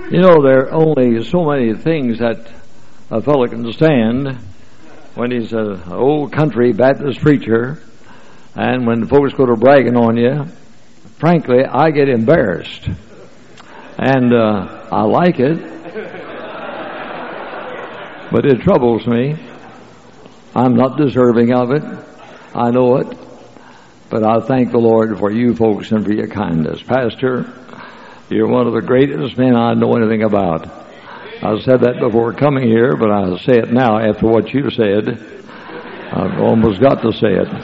You know, there are only so many things that a fellow can stand when he's an old country Baptist preacher, and when folks go to bragging on you. Frankly, I get embarrassed, and I like it, but it troubles me. I'm not deserving of it. I know it, but I thank the Lord for you folks and for your kindness. Pastor, you're one of the greatest men I know anything about. I've said that before coming here, but I'll say it now after what you said. I've almost got to say it.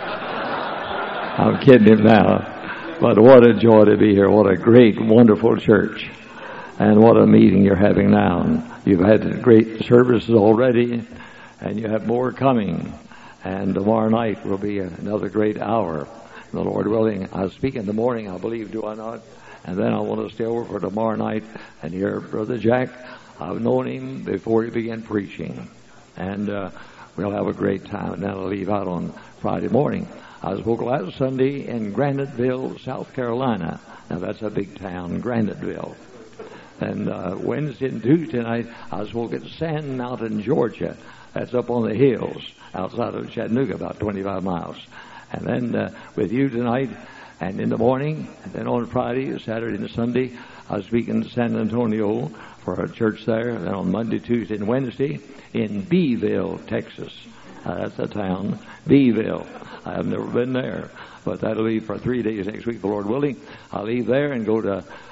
I'm kidding him now. But what a joy to be here. What a great, wonderful church. And what a meeting you're having now. You've had great services already, and you have more coming. And tomorrow night will be another great hour. The Lord willing, I'll speak in the morning, I believe, do I not? And then I want to stay over for tomorrow night and hear Brother Jack. I've known him before he began preaching. And we'll have a great time. And then I'll leave out on Friday morning. I spoke last Sunday in Graniteville, South Carolina. Now that's a big town, Graniteville. And Wednesday and Tuesday night, I spoke at Sand Mountain, Georgia. That's up on the hills outside of Chattanooga, about 25 miles. And then with you tonight, and in the morning, and then on Friday, Saturday, and Sunday, I was speaking to San Antonio for a church there. And then on Monday, Tuesday, and Wednesday in Beeville, Texas. That's a town, Beeville. I have never been there, but that'll be for 3 days next week, the Lord willing. I'll leave there and go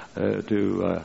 to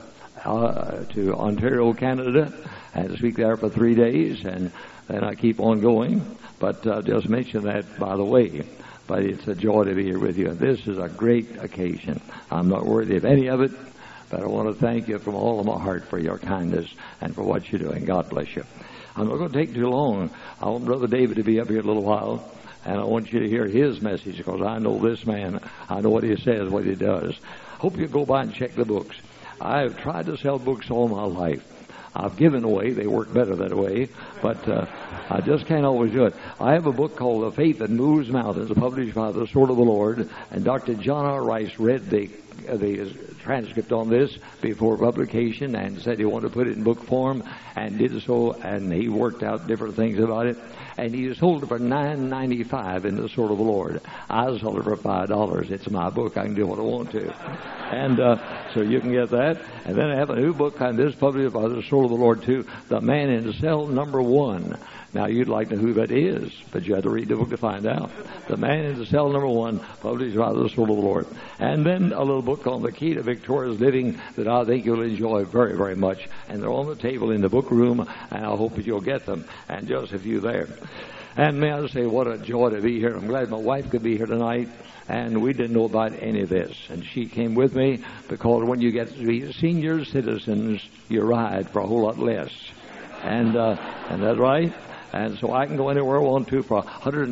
Ontario, Canada, and speak there for 3 days, and then I keep on going. But just mention that by the way. But it's a joy to be here with you. And this is a great occasion. I'm not worthy of any of it, but I want to thank you from all of my heart for your kindness and for what you're doing. God bless you. I'm not going to take too long. I want Brother David to be up here a little while, and I want you to hear his message, because I know this man. I know what he says, what he does. Hope you go by and check the books. I've tried to sell books all my life. I've given away. They work better that way, but I just can't always do it. I have a book called The Faith That Moves Mountains, published by the Sword of the Lord, and Dr. John R. Rice read the transcript on this before publication and said he wanted to put it in book form, and did so, and he worked out different things about it, and he sold it for $9.95 in the Sword of the Lord. I sold it for $5. It's my book. I can do what I want to. And so you can get that. And then I have a new book on this, published by the Sword of the Lord too, The Man in Cell Number 1. Now, you'd like to know who that is, but you have to read the book to find out. The Man in Cell Number 1, published by the Sword of the Lord. And then a little book on the key to victorious living that I think you'll enjoy very, very much. And they're on the table in the book room, and I hope that you'll get them. And just a few there. And may I say, what a joy to be here. I'm glad my wife could be here tonight. And we didn't know about any of this. And she came with me, because when you get to be senior citizens, you ride for a whole lot less. And that's right. And so I can go anywhere I want to for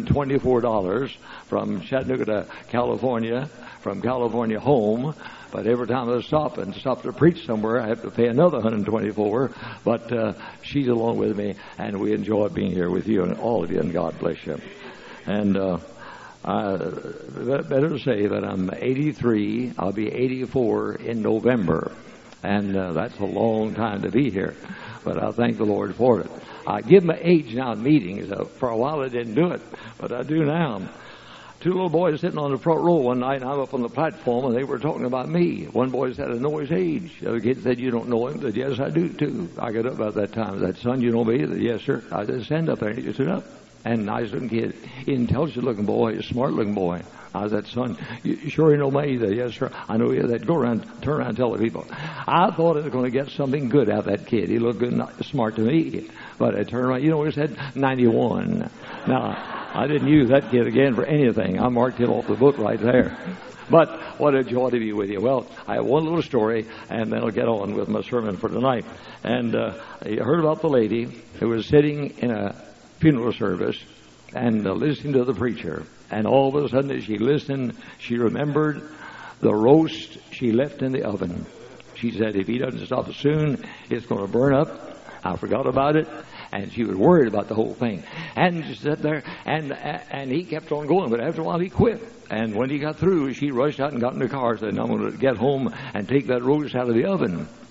$124 from Chattanooga to California, from California home. But every time I stop to preach somewhere, I have to pay another $124. But she's along with me, and we enjoy being here with you and all of you, and God bless you. And I better say that I'm 83. I'll be 84 in November. And that's a long time to be here. But I thank the Lord for it. I give my age now in meetings. For a while I didn't do it, but I do now. Two little boys sitting on the front row one night, and I'm up on the platform, and they were talking about me. One boy said, I know his age. The other kid said, you don't know him. I said, yes, I do, too. I got up about that time. I said, son, you know me? I said, yes, sir. I said, stand up there. And he stood up. And nice looking kid, intelligent looking boy, smart looking boy. I said, son, you sure you know me? He said, yes, sir. I know you. They'd go around, turn around and tell the people. I thought I was going to get something good out of that kid. He looked good and smart to me. But I turned around, he said 91. Now, I didn't use that kid again for anything. I marked him off the book right there. But what a joy to be with you. Well, I have one little story, and then I'll get on with my sermon for tonight. And you heard about the lady who was sitting in a funeral service and listening to the preacher. And all of a sudden, as she listened, she remembered the roast she left in the oven. She said, if he doesn't stop soon, it's going to burn up. I forgot about it. And she was worried about the whole thing. And she sat there, and he kept on going. But after a while, he quit. And when he got through, she rushed out and got in the car and said, I'm going to get home and take that roast out of the oven.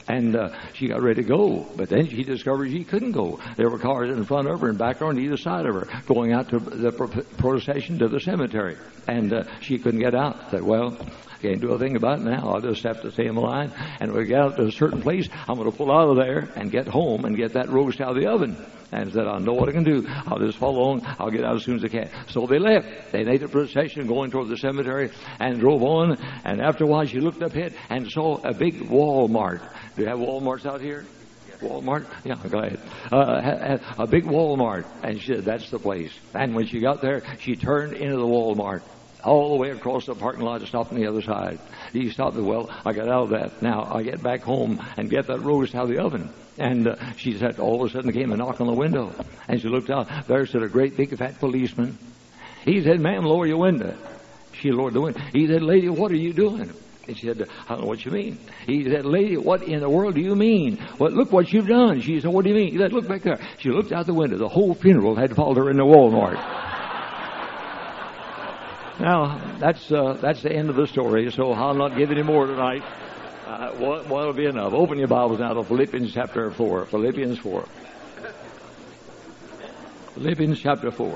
And she got ready to go, but then she discovered she couldn't go. There were cars in front of her and back on either side of her going out to the procession to the cemetery. And she couldn't get out. Said, well, can't do a thing about it now. I'll just have to stay in the line. And when we get out to a certain place, I'm going to pull out of there and get home and get that roast out of the oven. And said, I know what I can do. I'll just follow along. I'll get out as soon as I can. So they left. They made a procession going toward the cemetery and drove on. And after a while, she looked up ahead and saw a big Walmart. Do you have Walmarts out here? Walmart? Yeah, go ahead. A big Walmart. And she said, that's the place. And when she got there, she turned into the Walmart. All the way across the parking lot and stopped on the other side. He stopped me. Well, I got out of that. Now I get back home and get that roast out of the oven. And she said, all of a sudden there came a knock on the window. And she looked out. There stood a great big fat policeman. He said, ma'am, lower your window. She lowered the window. He said, lady, what are you doing? And she said, I don't know what you mean. He said, lady, what in the world do you mean? Well, look what you've done. She said, what do you mean? He said, look back there. She looked out the window. The whole funeral had followed her in the Walmart. Now, that's the end of the story, so I'll not give any more tonight. What'll be enough? Open your Bibles now to Philippians chapter 4. Philippians 4. Philippians chapter 4.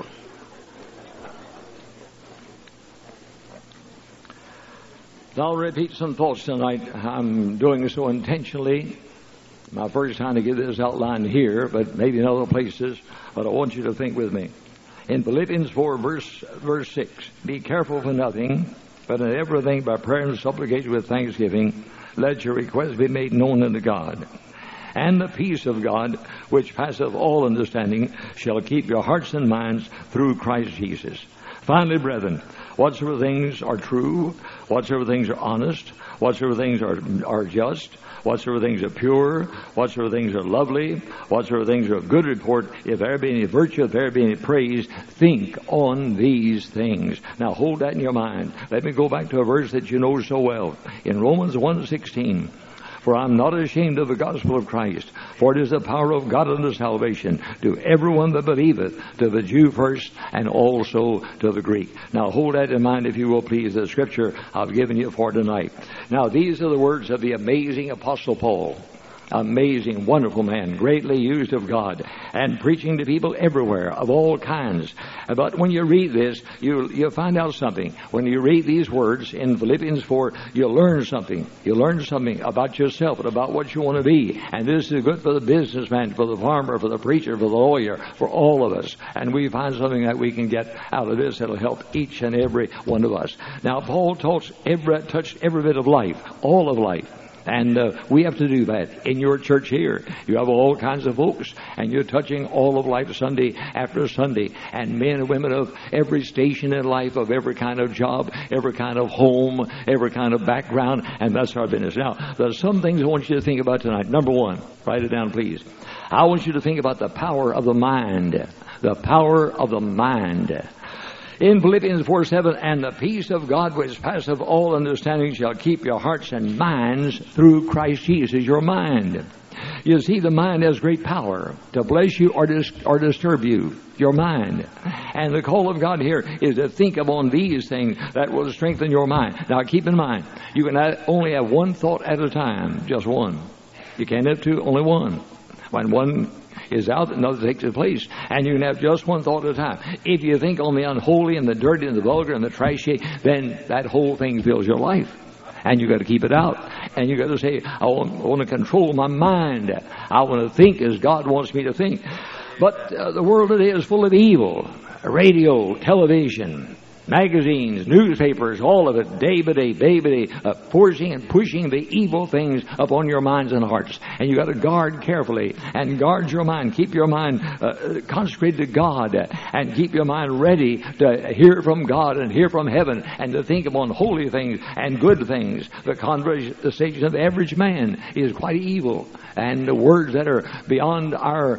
I'll repeat some thoughts tonight. I'm doing so intentionally. My first time to give this outline here, but maybe in other places. But I want you to think with me. In Philippians 4, verse 6, be careful for nothing, but in everything by prayer and supplication with thanksgiving, let your requests be made known unto God. And the peace of God, which passeth all understanding, shall keep your hearts and minds through Christ Jesus. Finally, brethren, whatsoever things are true, whatsoever things are honest, whatsoever things are just, whatsoever things are pure, whatsoever things are lovely, whatsoever things are of good report, if there be any virtue, if there be any praise, think on these things. Now hold that in your mind. Let me go back to a verse that you know so well. In Romans 1:16. For I am not ashamed of the gospel of Christ, for it is the power of God unto salvation to everyone that believeth, to the Jew first, and also to the Greek. Now hold that in mind, if you will please, the scripture I've given you for tonight. Now these are the words of the amazing Apostle Paul. Amazing, wonderful man, greatly used of God, and preaching to people everywhere of all kinds. But when you read this, you'll find out something. When you read these words in Philippians 4, you'll learn something. You'll learn something about yourself and about what you want to be. And this is good for the businessman, for the farmer, for the preacher, for the lawyer, for all of us. And we find something that we can get out of this that'll help each and every one of us. Now, Paul touched every bit of life, all of life. And we have to do that in your church here. You have all kinds of folks, and you're touching all of life Sunday after Sunday. And men and women of every station in life, of every kind of job, every kind of home, every kind of background, and that's our business. Now, there's some things I want you to think about tonight. Number one, write it down, please. I want you to think about the power of the mind. The power of the mind. In Philippians 4:7, and the peace of God which passeth all understanding shall keep your hearts and minds through Christ Jesus, your mind. You see, the mind has great power to bless you or disturb you, your mind. And the call of God here is to think upon these things that will strengthen your mind. Now keep in mind, you can only have one thought at a time, just one. You can't have two, only one. When one is out, another takes its place. And you can have just one thought at a time. If you think on the unholy and the dirty and the vulgar and the trashy, then that whole thing fills your life. And you got to keep it out. And you got to say, I want to control my mind. I want to think as God wants me to think. But the world today is full of evil. Radio, television, magazines, newspapers, all of it, day by day, forcing and pushing the evil things upon your minds and hearts. And you got to guard carefully and guard your mind. Keep your mind consecrated to God, and keep your mind ready to hear from God and hear from heaven, and to think upon holy things and good things. The conversation of the average man is quite evil, and the words that are beyond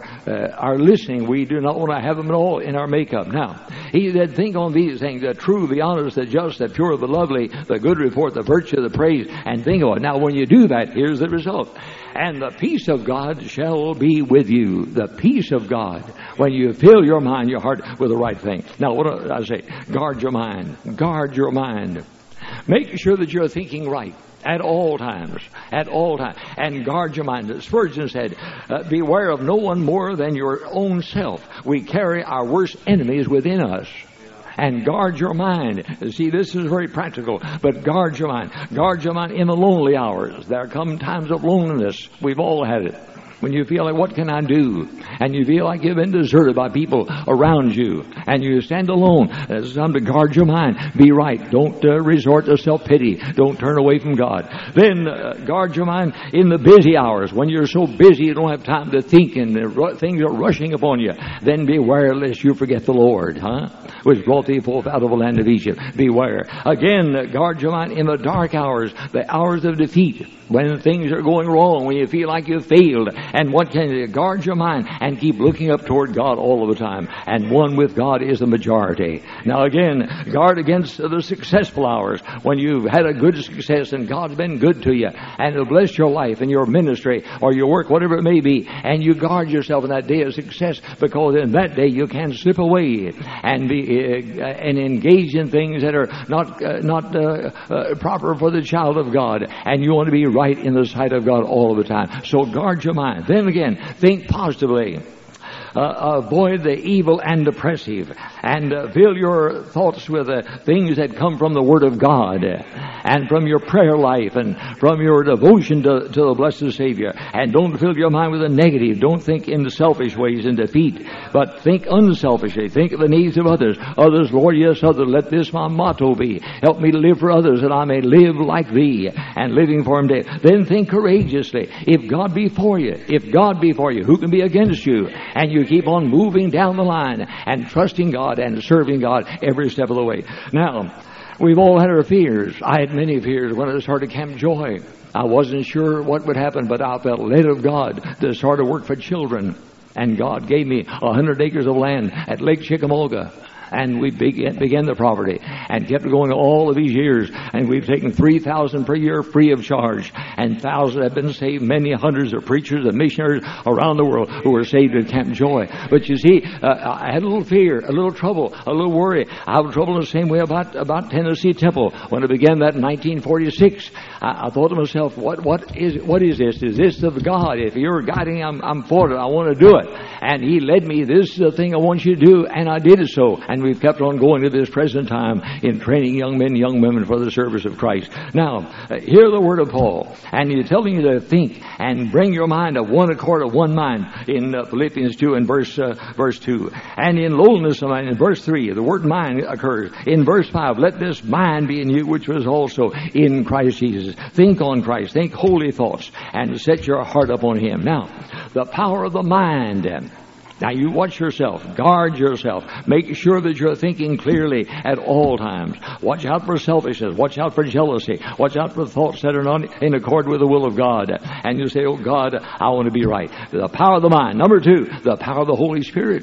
our listening, we do not want to have them at all in our makeup. Now, he said, think on these things, the true, the honest, the just, the pure, the lovely, the good report, the virtue, the praise, and think of it. Now, when you do that, here's the result. And the peace of God shall be with you. The peace of God. When you fill your mind, your heart with the right thing. Now, what do I say? Guard your mind. Guard your mind. Make sure that you're thinking right at all times, and guard your mind. As Spurgeon said, beware of no one more than your own self. We carry our worst enemies within us. And guard your mind. See, this is very practical, but guard your mind. Guard your mind in the lonely hours. There come times of loneliness. We've all had it. When you feel like, what can I do? And you feel like you've been deserted by people around you. And you stand alone. It's time to guard your mind. Be right. Don't resort to self-pity. Don't turn away from God. Then guard your mind in the busy hours. When you're so busy you don't have time to think and things are rushing upon you. Then beware lest you forget the Lord. Which brought thee forth out of the land of Egypt. Beware. Again, guard your mind in the dark hours. The hours of defeat. When things are going wrong. When you feel like you've failed. And what can you guard your mind and keep looking up toward God all of the time. And one with God is the majority. Now again, guard against the successful hours when you've had a good success and God's been good to you and it'll bless your life and your ministry or your work, whatever it may be. And you guard yourself in that day of success, because in that day you can slip away and be and engage in things that are not proper for the child of God. And you want to be right in the sight of God all of the time. So guard your mind. Then again, think positively. Avoid the evil and depressive, and fill your thoughts with things that come from the Word of God and from your prayer life and from your devotion to the blessed Savior. And don't fill your mind with the negative. Don't think in the selfish ways and defeat, but think unselfishly. Think of the needs of others. Others, Lord, yes, others. Let this my motto be. Help me to live for others that I may live like Thee, and living for Him daily. Then think courageously. If God be for you, who can be against you? And you keep on moving down the line and trusting God and serving God every step of the way. Now, we've all had our fears. I had many fears when I started Camp Joy. I wasn't sure what would happen, but I felt led of God to start a work for children. And God gave me 100 acres of land at Lake Chickamauga. And we began the property and kept going all of these years. And we've taken 3,000 per year free of charge. And thousands have been saved. Many hundreds of preachers and missionaries around the world who were saved at Camp Joy. But you see, I had a little fear, a little trouble, a little worry. I had trouble in the same way about Tennessee Temple. When I began that in 1946, I thought to myself, what is this? Is this of God? If you're guiding, I'm for it. I want to do it. And He led me. This is the thing I want you to do. And I did it so. And we've kept on going to this present time in training young men, young women for the service of Christ. Now, hear the word of Paul. And he's telling you to think and bring your mind of one accord, of one mind in Philippians 2 and verse 2. And in lowliness of mind in verse 3, the word mind occurs. In verse 5, let this mind be in you which was also in Christ Jesus. Think on Christ. Think holy thoughts and set your heart upon Him. Now, the power of the mind. Now you watch yourself, guard yourself, make sure that you're thinking clearly at all times. Watch out for selfishness, watch out for jealousy, watch out for thoughts that are not in accord with the will of God. And you say, oh God, I want to be right. The power of the mind. Number 2, the power of the Holy Spirit.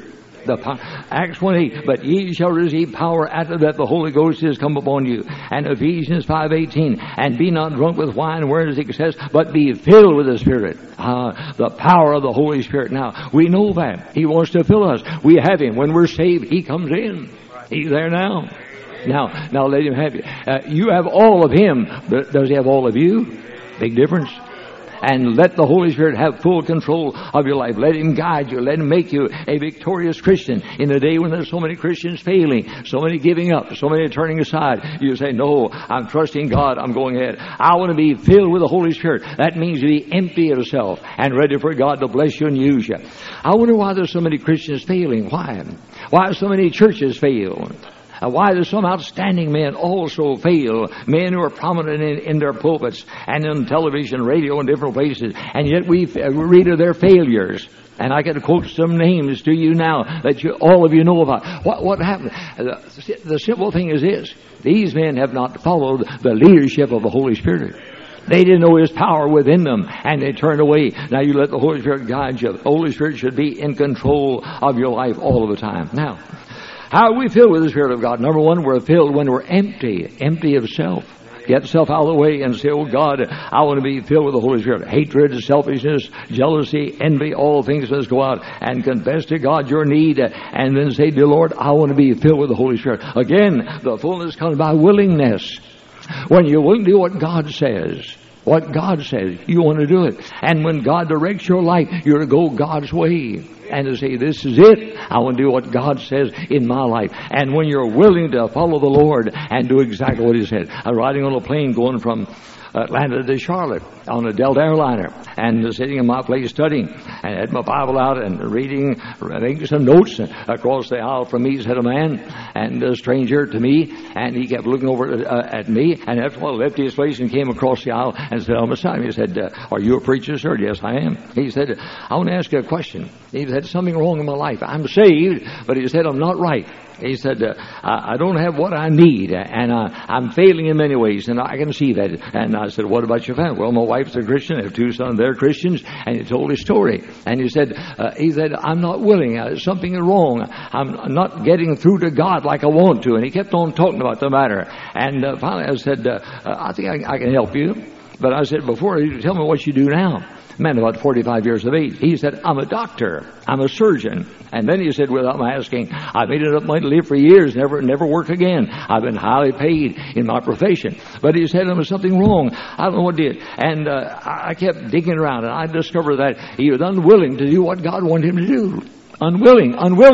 Acts 1:8, but ye shall receive power after that the Holy Ghost is come upon you. And Ephesians 5:18, and be not drunk with wine wherein is excess, but be filled with the Spirit. The power of the Holy Spirit. Now, we know that. He wants to fill us. We have Him. When we're saved, He comes in. He's there now. Now let Him have you. You have all of Him, but does He have all of you? Big difference. And let the Holy Spirit have full control of your life. Let Him guide you. Let Him make you a victorious Christian. In the day when there's so many Christians failing, so many giving up, so many turning aside, you say, no, I'm trusting God. I'm going ahead. I want to be filled with the Holy Spirit. That means to be empty of self and ready for God to bless you and use you. I wonder why there's so many Christians failing. Why? Why so many churches fail? Why do some outstanding men also fail? Men who are prominent in their pulpits and in television, radio, and different places. And yet we read of their failures. And I can quote some names to you now that all of you know about. What happened? The simple thing is this. These men have not followed the leadership of the Holy Spirit. They didn't know His power within them, and they turned away. Now you let the Holy Spirit guide you. The Holy Spirit should be in control of your life all of the time. Now, how are we filled with the Spirit of God? Number 1, we're filled when we're empty of self. Get self out of the way and say, oh God, I want to be filled with the Holy Spirit. Hatred, selfishness, jealousy, envy, all things must go out. And confess to God your need. And then say, dear Lord, I want to be filled with the Holy Spirit. Again, the fullness comes by willingness. When you're willing to do what God says, you want to do it. And when God directs your life, you're to go God's way. And to say, this is it. I want to do what God says in my life. And when you're willing to follow the Lord and do exactly what He said. I'm riding on a plane going from Atlanta to Charlotte on a Delta airliner, and sitting in my place studying, and had my Bible out and reading, making some notes. Across the aisle from me sat a man, and a stranger to me, and he kept looking over at me, and after a while left his place and came across the aisle and said, "I'm beside me." He said, "Are you a preacher, sir?" "Yes, I am." He said, "I want to ask you a question." He said, "Something wrong in my life. I'm saved, but," he said, "I'm not right." He said, I don't have what I need, and I'm failing in many ways, and I can see that. And I said, "What about your family?" "Well, my wife's a Christian. I have 2 sons. They're Christians." And he told his story. And he said, "I'm not willing. Something is wrong. I'm not getting through to God like I want to." And he kept on talking about the matter. And finally I said, "I think I can help you." But I said, "Before you tell me what you do now." Man about 45 years of age. He said, "I'm a doctor. I'm a surgeon." And then he said, without my asking, "I've made it up my to live for years, never work again. I've been highly paid in my profession." But he said, "There was something wrong. I don't know what did." And I kept digging around, and I discovered that he was unwilling to do what God wanted him to do. Unwilling.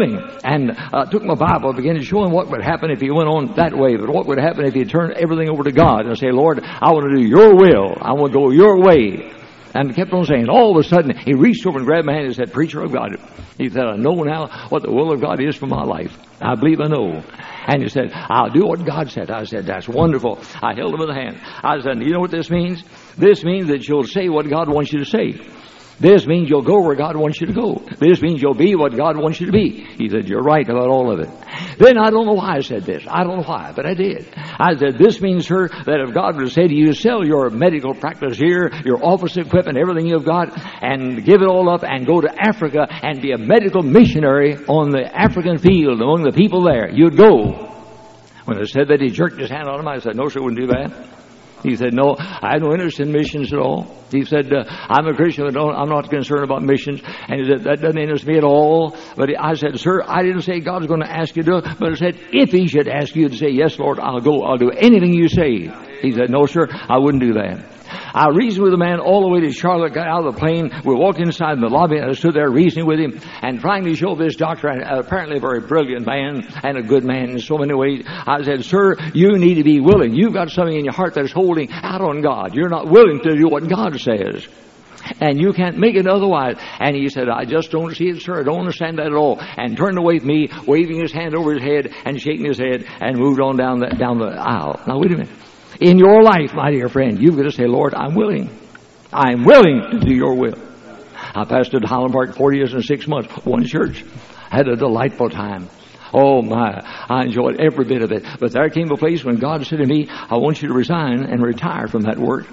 And took my Bible and began to show him what would happen if he went on that way, but what would happen if he turned everything over to God and say, "Lord, I want to do your will. I want to go your way." And kept on saying. All of a sudden, he reached over and grabbed my hand and said, "Preacher, I've got it." He said, "I know now what the will of God is for my life. I believe I know." And he said, "I'll do what God said." I said, "That's wonderful." I held him in the hand. I said, "You know what this means? This means that you'll say what God wants you to say. This means you'll go where God wants you to go. This means you'll be what God wants you to be." He said, "You're right about all of it." Then I don't know why I said this. I don't know why, but I did. I said, "This means, sir, that if God would say to you, sell your medical practice here, your office equipment, everything you've got, and give it all up and go to Africa and be a medical missionary on the African field among the people there, you'd go." When I said that, he jerked his hand on him. I said, "No, sir, I wouldn't do that." He said, "No, I have no interest in missions at all." He said, "I'm a Christian, but I'm not concerned about missions." And he said, "That doesn't interest me at all." But I said, "Sir, I didn't say God's going to ask you to do it, but I said, if He should ask you to say, 'Yes, Lord, I'll go. I'll do anything you say.'" He said, "No, sir, I wouldn't do that." I reasoned with the man all the way to Charlotte, got out of the plane. We walked inside in the lobby, and I stood there reasoning with him and trying to show this doctor, apparently a very brilliant man and a good man in so many ways. I said, "Sir, you need to be willing. You've got something in your heart that's holding out on God. You're not willing to do what God says. And you can't make it otherwise." And he said, "I just don't see it, sir. I don't understand that at all." And turned away from me, waving his hand over his head and shaking his head, and moved on down the aisle. Now, wait a minute. In your life, my dear friend, you've got to say, "Lord, I'm willing. I'm willing to do your will." I pastored Highland Park 40 years and 6 months, one church. Had a delightful time. Oh my, I enjoyed every bit of it. But there came a place when God said to me, "I want you to resign and retire from that work.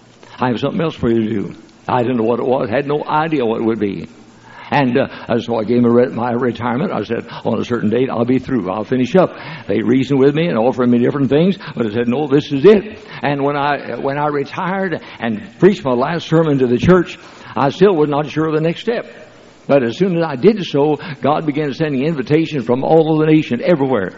I have something else for you to do." I didn't know what it was, had no idea what it would be. And so I gave him my retirement. I said, on a certain date, I'll be through. I'll finish up. They reasoned with me and offered me different things, but I said, "No, this is it." And when I retired and preached my last sermon to the church, I still was not sure of the next step. But as soon as I did so, God began sending invitations from all over the nation, everywhere.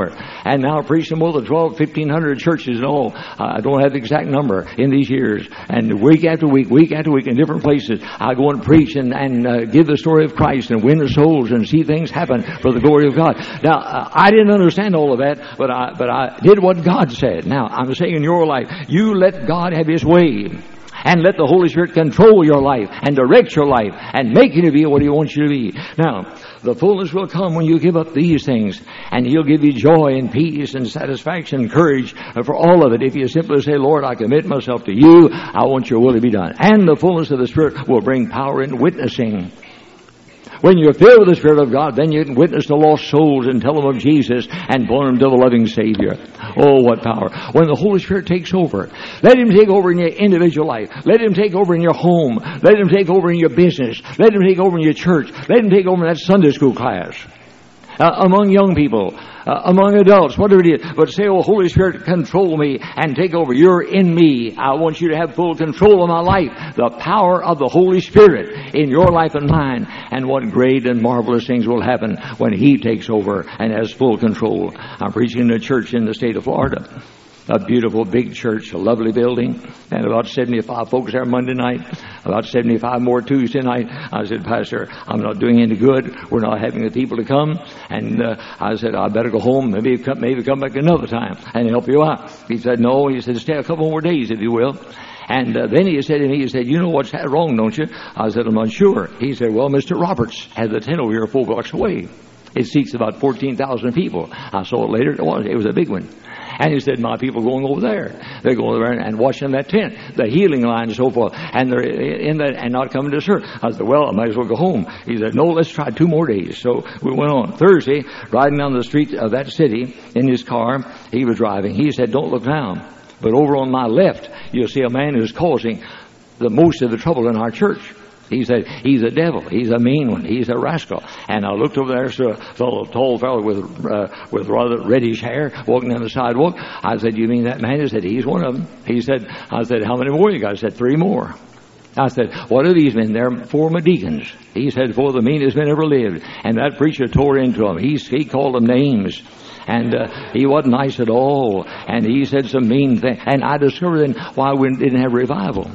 And now I preach in more than 1,500 churches in all. I don't have the exact number in these years. And week after week in different places, I go and preach and give the story of Christ and win the souls and see things happen for the glory of God. Now, I didn't understand all of that, but I did what God said. Now, I'm saying in your life, you let God have His way. And let the Holy Spirit control your life and direct your life and make you to be what He wants you to be. Now, the fullness will come when you give up these things, and He'll give you joy and peace and satisfaction and courage for all of it. If you simply say, "Lord, I commit myself to you. I want your will to be done." And the fullness of the Spirit will bring power in witnessing. When you're filled with the Spirit of God, then you can witness to lost souls and tell them of Jesus and point them to the loving Savior. Oh, what power. When the Holy Spirit takes over, let Him take over in your individual life. Let Him take over in your home. Let Him take over in your business. Let Him take over in your church. Let Him take over in that Sunday school class. Among young people, among adults, whatever it is. But say, "Oh, Holy Spirit, control me and take over. You're in me. I want you to have full control of my life." The power of the Holy Spirit in your life and mine. And what great and marvelous things will happen when He takes over and has full control. I'm preaching in a church in the state of Florida. A beautiful big church, a lovely building, and about 75 folks there Monday night, about 75 more Tuesday night. I said, Pastor, I'm not doing any good. We're not having the people to come. And I said, I better go home, maybe come back another time and help you out. He said, no. He said, stay a couple more days if you will. And then he said to me, he said, you know what's wrong, don't you? I said, I'm not sure. He said, well, Mr. Roberts has a tent over here 4 blocks away. It seats about 14,000 people. I saw it later. It was a big one. And he said, my people going over there. They're going over there and watching that tent, the healing line and so forth. And they're in that and not coming to church. I said, well, I might as well go home. He said, no, let's try 2 more days. So we went on. Thursday, riding down the street of that city in his car, he was driving. He said, don't look down. But over on my left, you'll see a man who's causing the most of the trouble in our church. He said, he's a devil. He's a mean one. He's a rascal. And I looked over there, saw a tall fellow with rather reddish hair walking down the sidewalk. I said, you mean that man? He said, he's one of them. I said, how many more you got? He said, 3 more. I said, what are these men? They're 4 deacons. He said, 4 of the meanest men ever lived. And that preacher tore into them. He called them names. And he wasn't nice at all. And he said some mean things. And I discovered then why we didn't have revival.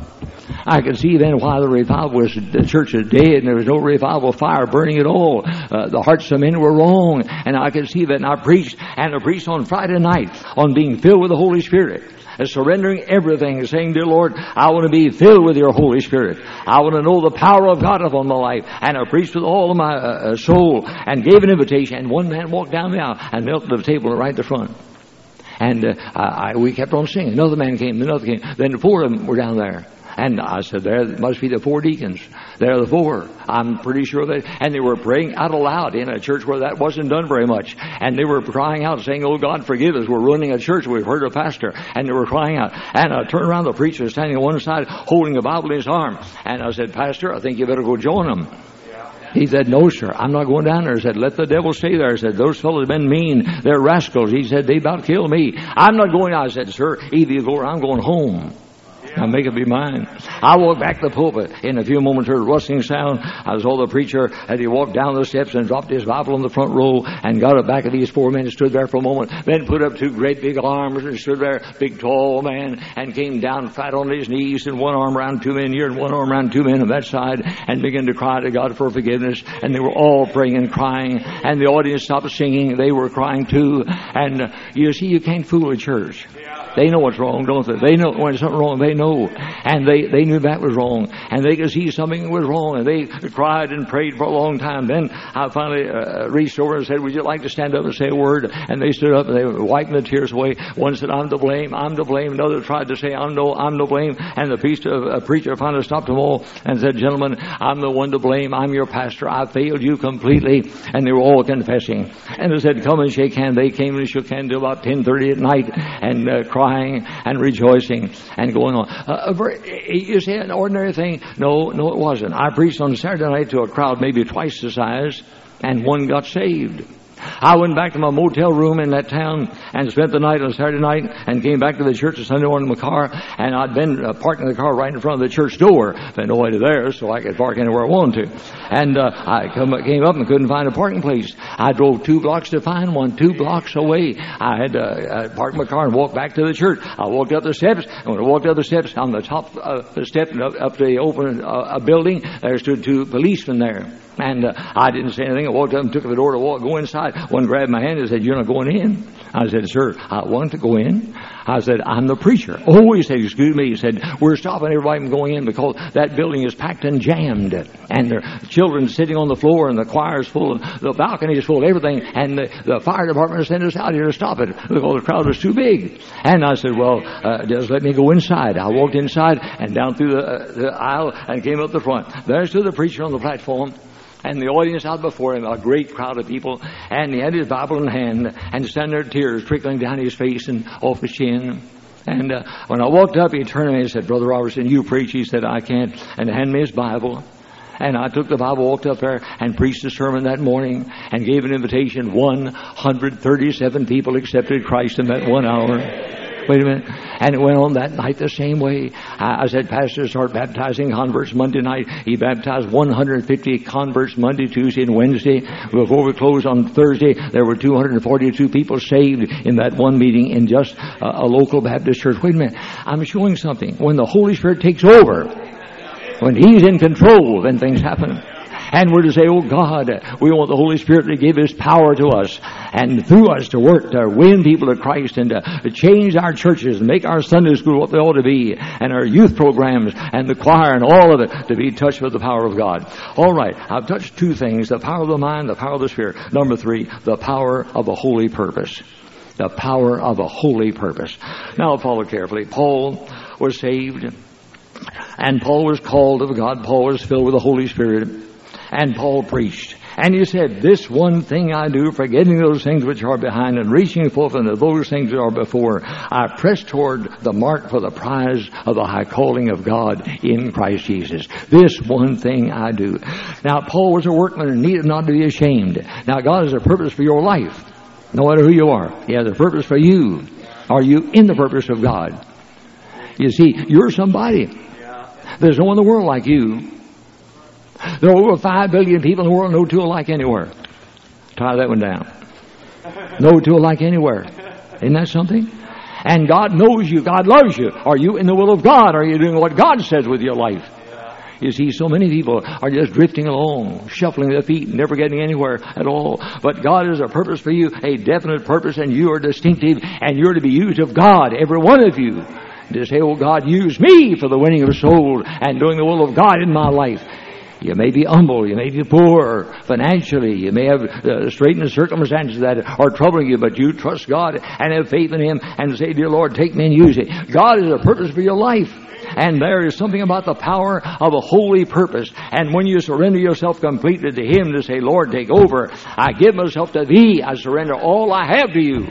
I could see then why the revival was, the church was dead and there was no revival fire burning at all. The hearts of men were wrong. And I could see that. And I preached on Friday night on being filled with the Holy Spirit. And surrendering everything, saying, dear Lord, I want to be filled with your Holy Spirit. I want to know the power of God upon my life. And I preached with all of my soul and gave an invitation. And one man walked down the aisle and knelt at the table right at the front. And we kept on singing. Another man came, another came. Then 4 of them were down there. And I said, there must be the 4 deacons. They're the 4. I'm pretty sure that. And they were praying out aloud in a church where that wasn't done very much. And they were crying out, saying, oh, God, forgive us. We're running a church. We've heard a pastor. And they were crying out. And I turned around, the preacher was standing on one side, holding a Bible in his arm. And I said, Pastor, I think you better go join them. He said, no, sir, I'm not going down there. He said, let the devil stay there. He said, those fellows have been mean. They're rascals. He said, they about killed me. I'm not going out. I said, sir, either you go or I'm going home. Now make it be mine. I walked back to the pulpit. In a few moments, heard a rustling sound. I saw the preacher as he walked down the steps and dropped his Bible on the front row and got up back of these 4 men and stood there for a moment. Then put up 2 great big arms and stood there, big tall man, and came down flat on his knees and one arm around 2 men here and one arm around 2 men on that side and began to cry to God for forgiveness. And they were all praying and crying. And the audience stopped singing. They were crying too. And you see, you can't fool a church. They know what's wrong, don't they? They know when something's wrong, they know. And they knew that was wrong. And they could see something was wrong. And they cried and prayed for a long time. Then I finally reached over and said, would you like to stand up and say a word? And they stood up and they were wiping the tears away. One said, I'm to blame, I'm to blame. Another tried to say, I'm to blame. And the preacher finally stopped them all and said, gentlemen, I'm the one to blame. I'm your pastor. I failed you completely. And they were all confessing. And they said, come and shake hands. They came and shook hands until about 10:30 at night and crying and rejoicing and going on. You say an ordinary thing? No, it wasn't. I preached on Saturday night to a crowd maybe twice the size, and one got saved. I went back to my motel room in that town and spent the night on Saturday night and came back to the church on Sunday morning in my car. And I'd been parking the car right in front of the church door. There's no way to there, so I could park anywhere I wanted to. And I came up and couldn't find a parking place. I drove 2 blocks to find one, 2 blocks away. I had to park my car and walk back to the church. I walked up the steps, and when I walked up the steps, on the top of the step up to the open building, there stood 2 policemen there. And I didn't say anything. I walked up and took the door to go inside. One grabbed my hand and said, you're not going in. I said, sir, I want to go in. I said, I'm the preacher. Oh, he said, excuse me. He said, we're stopping everybody from going in because that building is packed and jammed. And there are children sitting on the floor and the choir is full and the balcony is full of everything. And the fire department sent us out here to stop it because the crowd was too big. And I said, well, just let me go inside. I walked inside and down through the aisle and came up the front. There stood the preacher on the platform. And the audience out before him, a great crowd of people, and he had his Bible in hand, and standing there, tears trickling down his face and off his chin. And when I walked up, he turned to me and said, Brother Robertson, you preach. He said, I can't. And handed me his Bible. And I took the Bible, walked up there, and preached a sermon that morning, and gave an invitation. 137 people accepted Christ in that 1 hour. Wait a minute. And it went on that night the same way. I said, Pastor, start baptizing converts Monday night. He baptized 150 converts Monday, Tuesday, and Wednesday. Before we closed on Thursday, there were 242 people saved in that one meeting in just a local Baptist church. Wait a minute. I'm showing something. When the Holy Spirit takes over, when He's in control, then things happen. And we're to say, oh God, we want the Holy Spirit to give His power to us and through us to work to win people to Christ and to change our churches and make our Sunday school what they ought to be and our youth programs and the choir and all of it to be touched with the power of God. All right, I've touched two things, the power of the mind, the power of the Spirit. Number three, the power of a holy purpose. The power of a holy purpose. Now follow carefully. Paul was saved and Paul was called of God. Paul was filled with the Holy Spirit. And Paul preached. And he said, this one thing I do, forgetting those things which are behind and reaching forth unto those things that are before, I press toward the mark for the prize of the high calling of God in Christ Jesus. This one thing I do. Now, Paul was a workman and needed not to be ashamed. Now, God has a purpose for your life. No matter who you are, He has a purpose for you. Are you in the purpose of God? You see, you're somebody. There's no one in the world like you. There are over 5 billion people in the world, no two alike anywhere. Tie that one down. No two alike anywhere. Isn't that something? And God knows you. God loves you. Are you in the will of God? Are you doing what God says with your life? You see, so many people are just drifting along, shuffling their feet, never getting anywhere at all. But God has a purpose for you, a definite purpose, and you are distinctive, and you're to be used of God, every one of you. To say, oh God, use me for the winning of souls and doing the will of God in my life. You may be humble, you may be poor financially, you may have straitened circumstances that are troubling you, but you trust God and have faith in Him and say, dear Lord, take me and use it. God has a purpose for your life. And there is something about the power of a holy purpose. And when you surrender yourself completely to Him to say, Lord, take over. I give myself to Thee. I surrender all I have to You.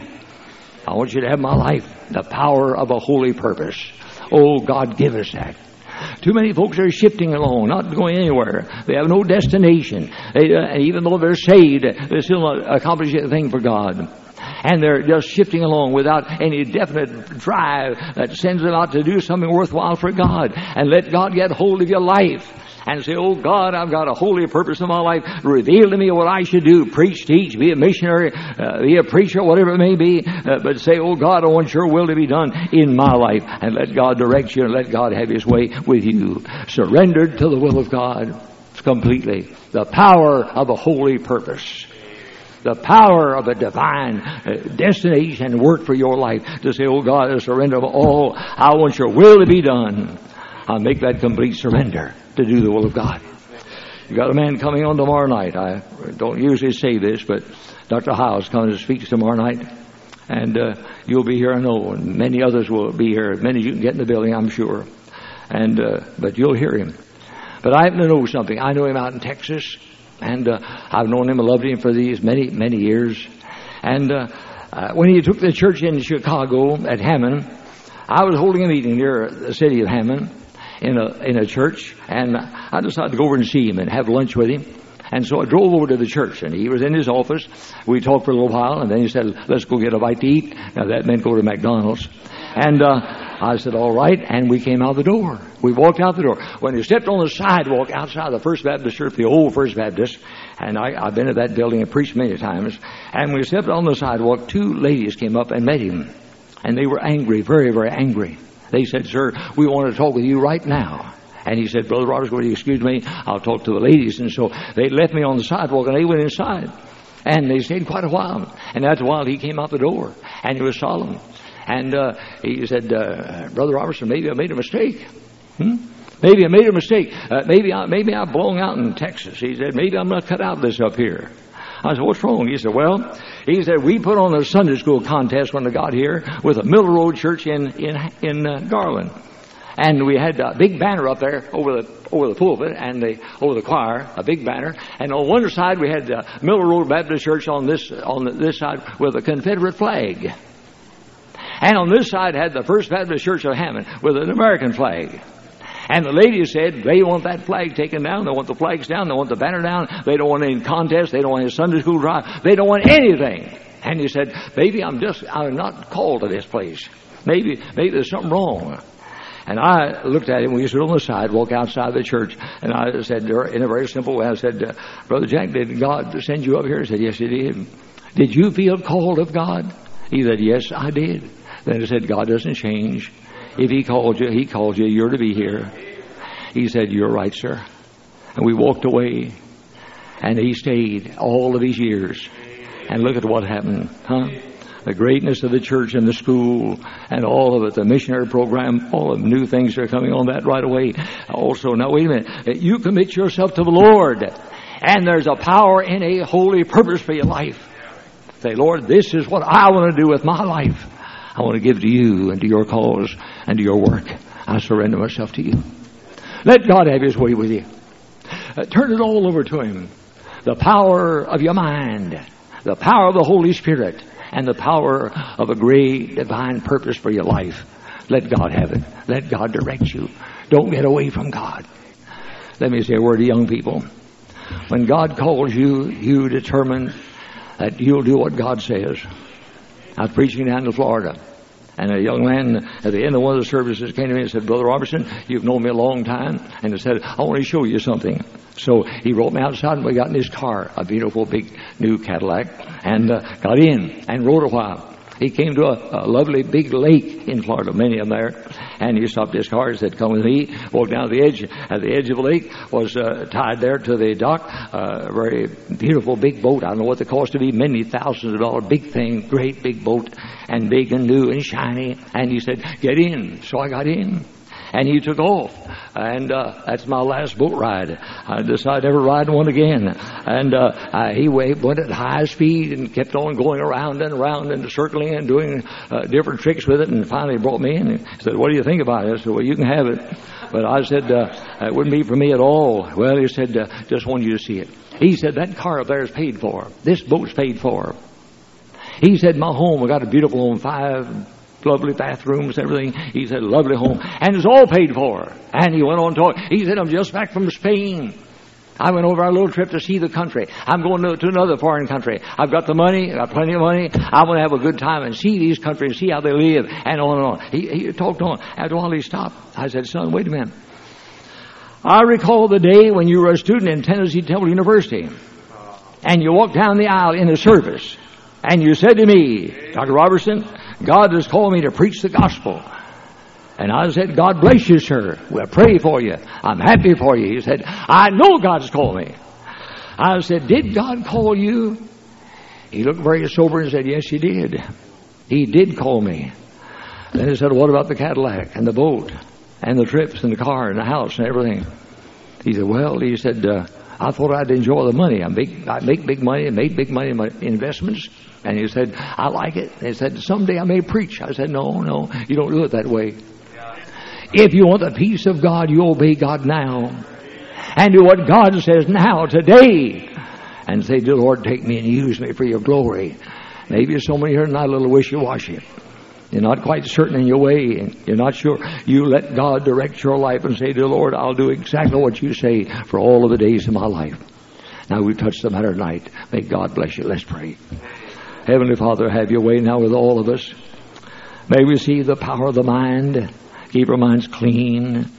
I want You to have my life. The power of a holy purpose. Oh, God, give us that. Too many folks are shifting along, not going anywhere. They have no destination. Even though they're saved, they're still not accomplishing anything for God. And they're just shifting along without any definite drive that sends them out to do something worthwhile for God. And let God get hold of your life. And say, oh God, I've got a holy purpose in my life. Reveal to me what I should do. Preach, teach, be a missionary, be a preacher, whatever it may be. But say, oh God, I want Your will to be done in my life. And let God direct you and let God have His way with you. Surrendered to the will of God completely. The power of a holy purpose. The power of a divine destination and work for your life. To say, oh God, I surrender all. I want Your will to be done. I'll make that complete surrender to do the will of God. You got a man coming on tomorrow night. I don't usually say this, but Dr. Howes comes to speak tomorrow night. And you'll be here, I know, and many others will be here. Many of you can get in the building, I'm sure. And but you'll hear him. But I happen to know something. I know him out in Texas, and I've known him and loved him for these many, many years. And when he took the church in Chicago at Hammond, I was holding a meeting near the city of Hammond in a church, and I decided to go over and see him and have lunch with him. And so I drove over to the church, and he was in his office. We talked for a little while, and then he said, let's go get a bite to eat. Now, that meant go to McDonald's. And I said, all right, and we came out the door. We walked out the door. When he stepped on the sidewalk outside the First Baptist Church, the old First Baptist, and I've been at that building and preached many times, and we stepped on the sidewalk, two ladies came up and met him. And they were angry, very, very angry. They said, sir, we want to talk with you right now. And he said, Brother Roberts, will you excuse me? I'll talk to the ladies. And so they left me on the sidewalk, and they went inside. And they stayed quite a while. And after a while, he came out the door, and he was solemn. And he said, Brother Robertson, maybe I made a mistake. Maybe I made a mistake. Maybe I belong out in Texas. He said, maybe I'm not cut out of this up here. I said, what's wrong? He said, well, he said, we put on a Sunday school contest when I got here with a Middle Road church in Garland. And we had a big banner up there over the pulpit and over the choir, a big banner. And on one side we had the Middle Road Baptist Church on this side with a Confederate flag. And on this side had the First Baptist Church of Hammond with an American flag. And the ladies said they want that flag taken down. They want the flags down. They want the banner down. They don't want any contest. They don't want any Sunday school drive. They don't want anything. And he said, baby, I'm not called to this place. Maybe there's something wrong. And I looked at him. We stood on the sidewalk outside the church, and I said, in a very simple way, I said, Brother Jack, did God send you up here? He said, yes, He did. Did you feel called of God? He said, yes, I did. Then he said, God doesn't change. If He called you, He called you. You're to be here. He said, you're right, sir. And we walked away. And he stayed all of these years. And look at what happened, huh? The greatness of the church and the school and all of it, the missionary program, all of the new things are coming on that right away. Also, now wait a minute. You commit yourself to the Lord, and there's a power in a holy purpose for your life. Say, Lord, this is what I want to do with my life. I want to give to you and to your cause and to your work. I surrender myself to you. Let God have His way with you. Turn it all over to Him. The power of your mind, the power of the Holy Spirit, and the power of a great divine purpose for your life. Let God have it. Let God direct you. Don't get away from God. Let me say a word to young people. When God calls you, you determine that you'll do what God says. I was preaching down in Florida, and a young man at the end of one of the services came to me and said, Brother Robertson, you've known me a long time. And he said, I want to show you something. So he brought me outside, and we got in his car, a beautiful big new Cadillac, and got in and rode a while. He came to a lovely big lake in Florida, many of them there, and he stopped his car and said, come with me. Walked down to the edge. At the edge of the lake was tied there to the dock, a very beautiful big boat. I don't know what the cost to be, many thousands of dollars, big thing, great big boat, and big and new and shiny. And he said, get in. So I got in. And he took off. And that's my last boat ride. I decided never ride one again. And he went at high speed and kept on going around and around and circling and doing different tricks with it. And finally brought me in and said, what do you think about it? I said, well, you can have it. But I said, it wouldn't be for me at all. Well, he said, just want you to see it. He said, that car up there is paid for. This boat's paid for. He said, my home, I got a beautiful home, 5 lovely bathrooms, everything. He said, lovely home. And it's all paid for. And he went on talking. He said, I'm just back from Spain. I went over our little trip to see the country. I'm going to another foreign country. I've got the money. I've got plenty of money. I want to have a good time and see these countries, see how they live, and on and on. He talked on. After a while, he stopped. I said, son, wait a minute. I recall the day when you were a student in Tennessee Temple University, and you walked down the aisle in the service, and you said to me, Dr. Robertson, God has called me to preach the gospel. And I said, God bless you, sir. We'll pray for you. I'm happy for you. He said, I know God's called me. I said, did God call you? He looked very sober and said, yes, He did. He did call me. Then he said, what about the Cadillac and the boat and the trips and the car and the house and everything? He said, well, he said, I thought I'd enjoy the money. I make big money and made big money in my investments. And he said, I like it. He said, someday I may preach. I said, no, you don't do it that way. If you want the peace of God, you obey God now. And do what God says now, today. And say, dear Lord, take me and use me for your glory. Maybe so many here tonight a little wishy-washy. You're not quite certain in your way, and you're not sure. You let God direct your life and say, dear Lord, I'll do exactly what you say for all of the days of my life. Now we've touched the matter tonight. May God bless you. Let's pray. Heavenly Father, have your way now with all of us. May we see the power of the mind. Keep our minds clean,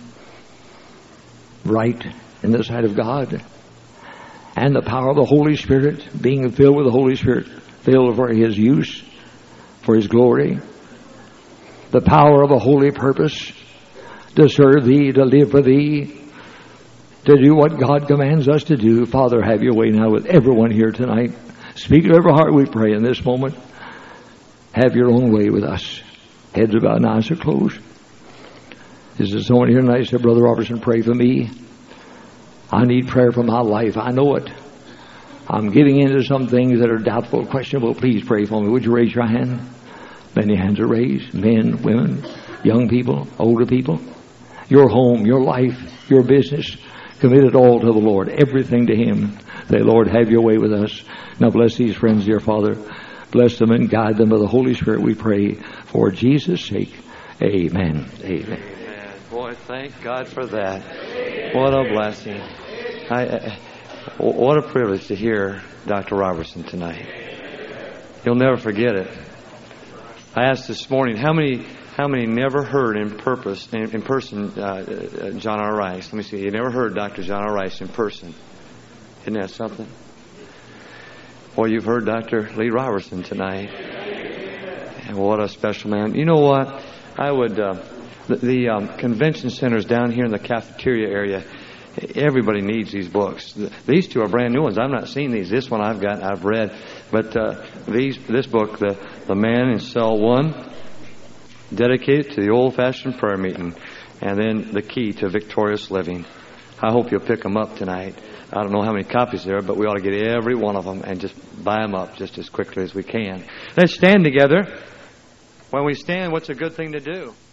right in the sight of God. And the power of the Holy Spirit, being filled with the Holy Spirit, filled for His use, for His glory. The power of a holy purpose to serve Thee, to live for Thee, to do what God commands us to do. Father, have your way now with everyone here tonight. Speak to every heart, we pray, in this moment. Have your own way with us. Heads are bowed and eyes are closed. Is there someone here tonight said, Brother Robertson, pray for me? I need prayer for my life. I know it. I'm giving into some things that are doubtful, questionable. Please pray for me. Would you raise your hand? Many hands are raised. Men, women, young people, older people. Your home, your life, your business. Commit it all to the Lord. Everything to Him. Say, Lord, have your way with us. Now bless these friends, dear Father. Bless them and guide them by the Holy Spirit, we pray. For Jesus' sake. Amen. Amen. Boy, thank God for that. What a blessing. What a privilege to hear Dr. Robertson tonight. You'll never forget it. I asked this morning, how many How many never heard in person John R. Rice? Let me see. You never heard Dr. John R. Rice in person. Isn't that something? Well, you've heard Dr. Lee Robertson tonight. And what a special man. You know what? I would, the convention centers down here in the cafeteria area, everybody needs these books. These two are brand new ones. I've not seen these. This one I've read. But this book, The Man in Cell 1, dedicated to the old-fashioned prayer meeting, and then The Key to Victorious Living. I hope you'll pick them up tonight. I don't know how many copies there are, but we ought to get every one of them and just buy them up just as quickly as we can. Let's stand together. When we stand, what's a good thing to do?